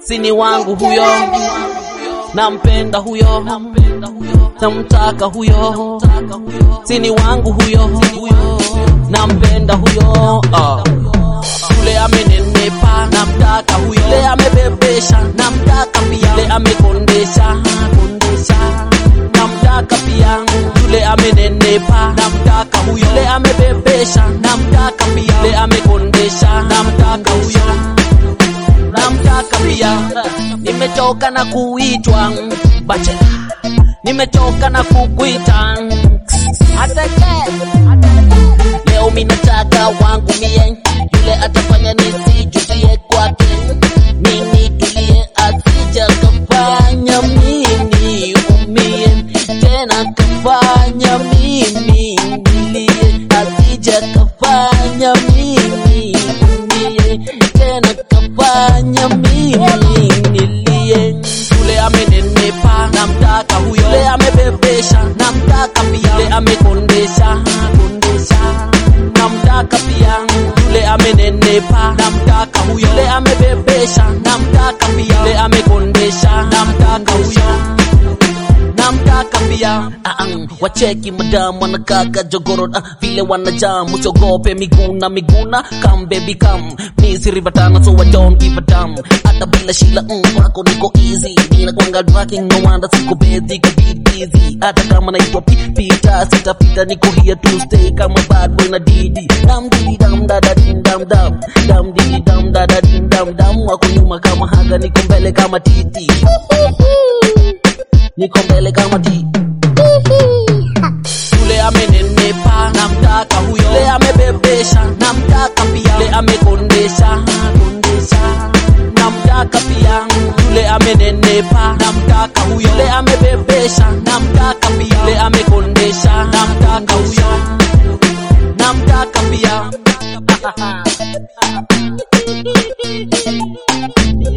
sini wangu huyo, nampenda huyo, namtaka huyo, sini wangu huyo, nampenda huyo. Yule amenenepa, namtaka huyo. Yule amebebesha, namtaka pia. Yule amekondesha, namtaka pia. Yule amenenepa, namtaka huyo. Yule amebebesha, namtaka pia. Yule amekondesha, namtaka huyo, namtaka pia. Nimechoka na kuitwa bachela, nimechoka na kukuita atake. Leo mimi nataka wangu mie, yule atafanya nisijutie kwake. Mimi tulie, asija kafanya mimi umie, tena kafanya mimi nilie. Asija kafanya mimi umie, tena kafanya mimi nilie. Yule amenenepa, namtaka huyo. Yule amebebesha, namtaka pia. Yule amekondesha, namtaka pia. Yule amenenepa, namtaka huyo. Yule amebebesha, namtaka pia. Yule amekondesha, namtaka huyo, namtaka pia. Wacheki madam wanakaka jogoro, vile wanajam, usiogope miguna. Come baby come, mi sirivatana so I don't give a damn. Hata bila shila kwako niko easy, nina kwanga tracking, no wonder siko busy, busy. Hata kama naitwa Pita, sitapita, niko here to stay kama bad boy na Didi. Dam didi dam dada din dam dam, dam didi dam dada din dam dam. Wako nyuma kama haga, niko mbele kama titi, niko mbele kama titi. Yule amenenepa, namtaka huyo. Yule amebebesha, namtaka pia. Yule amekondesha, namtaka pia. Yule amenenepa, namtaka huyo. Yule amebebesha, namtaka pia. Yule amekondesha, namtaka huyo, namtaka pia.